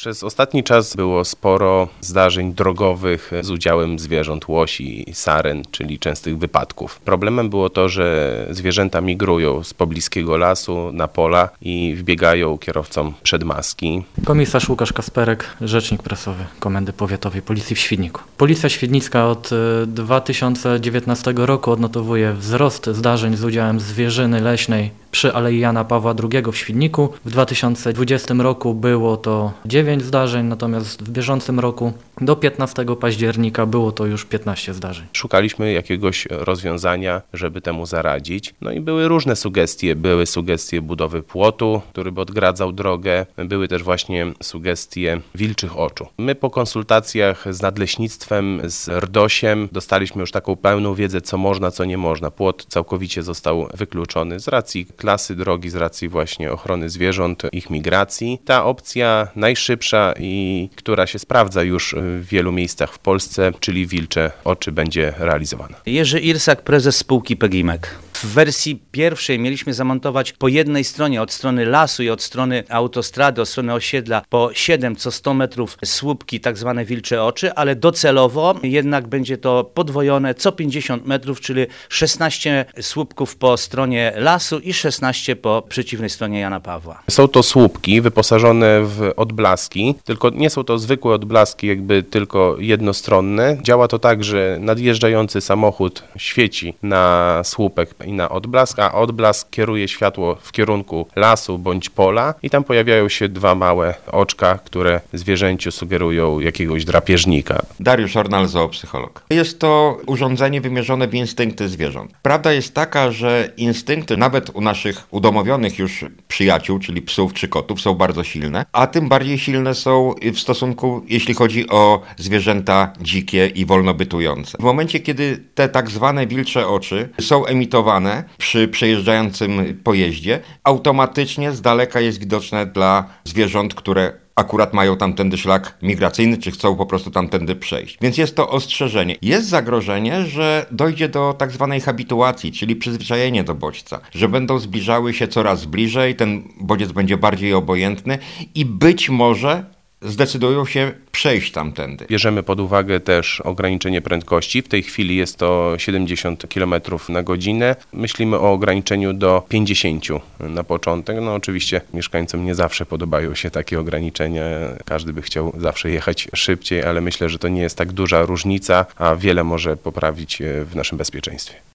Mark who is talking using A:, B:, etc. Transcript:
A: Przez ostatni czas było sporo zdarzeń drogowych z udziałem zwierząt, łosi, saren, czyli częstych wypadków. Problemem było to, że zwierzęta migrują z pobliskiego lasu na pola i wbiegają kierowcom przed maski.
B: Komisarz Łukasz Kasperek, rzecznik prasowy Komendy Powiatowej Policji w Świdniku. Policja świdnicka od 2019 roku odnotowuje wzrost zdarzeń z udziałem zwierzyny leśnej przy Alei Jana Pawła II w Świdniku. W 2020 roku było to 9 zdarzeń, natomiast w bieżącym roku do 15 października było to już 15 zdarzeń.
A: Szukaliśmy jakiegoś rozwiązania, żeby temu zaradzić. No i były różne sugestie. Były sugestie budowy płotu, który by odgradzał drogę. Były też właśnie sugestie wilczych oczu. My po konsultacjach z nadleśnictwem, z RDOŚ-iem dostaliśmy już taką pełną wiedzę, co można, co nie można. Płot całkowicie został wykluczony z racji klasy drogi, z racji właśnie ochrony zwierząt, ich migracji. Ta opcja najszybsza i która się sprawdza już w wielu miejscach w Polsce, czyli wilcze oczy, będzie realizowana.
C: Jerzy Irsak, prezes spółki Pegimek. W wersji pierwszej mieliśmy zamontować po jednej stronie, od strony lasu i od strony autostrady, od strony osiedla, po 7 co 100 metrów słupki, tak zwane wilcze oczy, ale docelowo jednak będzie to podwojone co 50 metrów, czyli 16 słupków po stronie lasu i 16 po przeciwnej stronie Jana Pawła.
A: Są to słupki wyposażone w odblaski, tylko nie są to zwykłe odblaski, jakby tylko jednostronne. Działa to tak, że nadjeżdżający samochód świeci na słupek i na odblask, a odblask kieruje światło w kierunku lasu bądź pola i tam pojawiają się dwa małe oczka, które zwierzęciu sugerują jakiegoś drapieżnika.
D: Dariusz Ornal, zoopsycholog. Jest to urządzenie wymierzone w instynkty zwierząt. Prawda jest taka, że instynkty nawet u naszych udomowionych już przyjaciół, czyli psów czy kotów, są bardzo silne, a tym bardziej silne są w stosunku, jeśli chodzi o zwierzęta dzikie i wolno bytujące. W momencie, kiedy te tak zwane wilcze oczy są emitowane przy przejeżdżającym pojeździe, automatycznie z daleka jest widoczne dla zwierząt, które akurat mają tamtędy szlak migracyjny, czy chcą po prostu tamtędy przejść. Więc jest to ostrzeżenie. Jest zagrożenie, że dojdzie do tak zwanej habituacji, czyli przyzwyczajenie do bodźca, że będą zbliżały się coraz bliżej, ten bodziec będzie bardziej obojętny i być może zdecydują się przejść tamtędy.
A: Bierzemy pod uwagę też ograniczenie prędkości. W tej chwili jest to 70 km na godzinę. Myślimy o ograniczeniu do 50 na początek. No oczywiście mieszkańcom nie zawsze podobają się takie ograniczenia. Każdy by chciał zawsze jechać szybciej, ale myślę, że to nie jest tak duża różnica, a wiele może poprawić w naszym bezpieczeństwie.